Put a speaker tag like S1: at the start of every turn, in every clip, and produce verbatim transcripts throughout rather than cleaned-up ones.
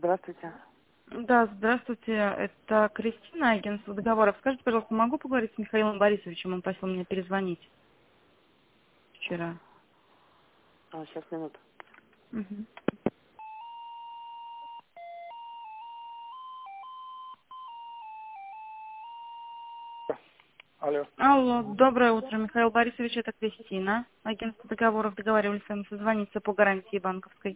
S1: Здравствуйте.
S2: Да, здравствуйте. Это Кристина, агентство договоров. Скажите, пожалуйста, могу поговорить с Михаилом Борисовичем? Он просил меня перезвонить вчера.
S1: А, сейчас, минуту.
S2: Мгм.
S1: Алло.
S2: Алло, доброе утро, Михаил Борисович, это Кристина. Агентство договоров, договаривались с вами созвониться по гарантии банковской.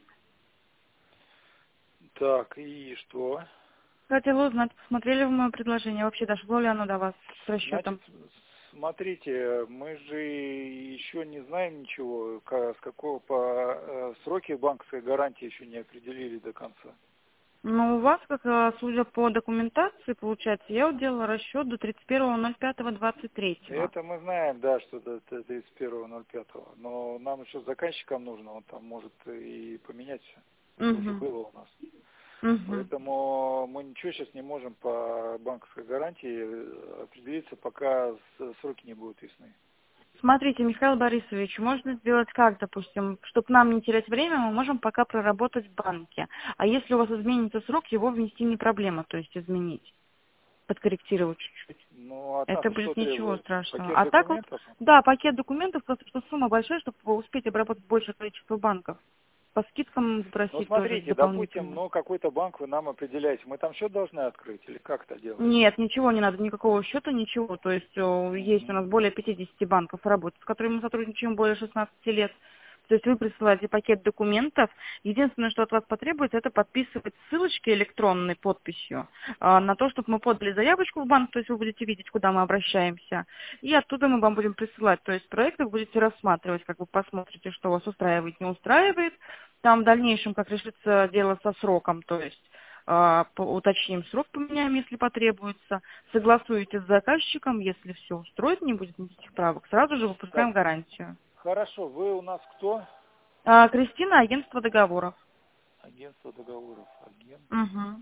S1: Так, и что?
S2: Хотела узнать, посмотрели вы мое предложение, вообще дошло ли оно до вас с
S1: Значит,
S2: расчетом?
S1: смотрите, мы же еще не знаем ничего, ка- с какого по э, сроки банковской гарантии еще не определили до конца.
S2: Ну, у вас, как э, судя по документации, получается, я вот делала расчет до тридцать первого ноль пятого двадцать третьего.
S1: Это мы знаем, да, что до до тридцать первого ноль пятого, но нам еще заказчикам нужно, он там может и поменять все. Это уже
S2: Угу.
S1: было у нас.
S2: Угу.
S1: Поэтому мы ничего сейчас не можем по банковской гарантии э, определиться, пока с- сроки не будут ясны.
S2: Смотрите, Михаил Борисович, можно сделать как, допустим, чтобы нам не терять время, мы можем пока проработать в банке. А если у вас изменится срок, его внести не проблема, то есть изменить, подкорректировать чуть-чуть.
S1: Ну, от нас
S2: Это
S1: что
S2: будет ничего
S1: требуется?
S2: страшного.
S1: Пакет
S2: А так вот,
S1: документов?
S2: да, пакет документов, просто что сумма большая, чтобы успеть обработать большее количество банков. По скидкам
S1: Ну,
S2: спросить тоже
S1: смотрите, допустим,
S2: дополнительно.
S1: ну, какой-то банк вы нам определяете. Мы там счет должны открыть или как это делать?
S2: Нет, ничего не надо, никакого счета, ничего. То есть э, есть у
S1: Мгм.
S2: нас более пятидесяти банков работают, с которыми мы сотрудничаем более шестнадцати лет. То есть вы присылаете пакет документов. Единственное, что от вас потребуется, это подписывать ссылочки электронной подписью а, на то, чтобы мы подали заявочку в банк, то есть вы будете видеть, куда мы обращаемся. И оттуда мы вам будем присылать. То есть проекты вы будете рассматривать, как вы посмотрите, что вас устраивает, не устраивает. Там в дальнейшем, как решится дело со сроком, то есть а, по- уточним срок, поменяем, если потребуется, согласуете с заказчиком, если все устроит, не будет никаких правок, сразу же выпускаем
S1: Так,
S2: гарантию.
S1: хорошо, вы у нас кто?
S2: А, Кристина, агентство договоров.
S1: Агентство договоров. Агент.
S2: Угу.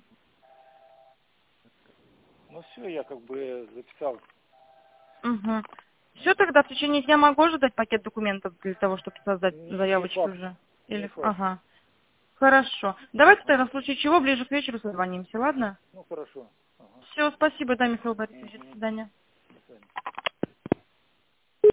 S1: Ну, все, я как бы записал.
S2: Угу. Все, тогда в течение дня могу ожидать пакет документов для того, чтобы создать
S1: Не, не
S2: заявочку
S1: факт,
S2: уже?
S1: не
S2: Или...
S1: факт.
S2: Ага. Хорошо. Давайте тогда
S1: Ага.
S2: в случае чего ближе к вечеру созвонимся, ладно?
S1: Ну, хорошо. Ага.
S2: Все, спасибо, да, Михаил Борисович, до
S1: Мгм.
S2: свидания.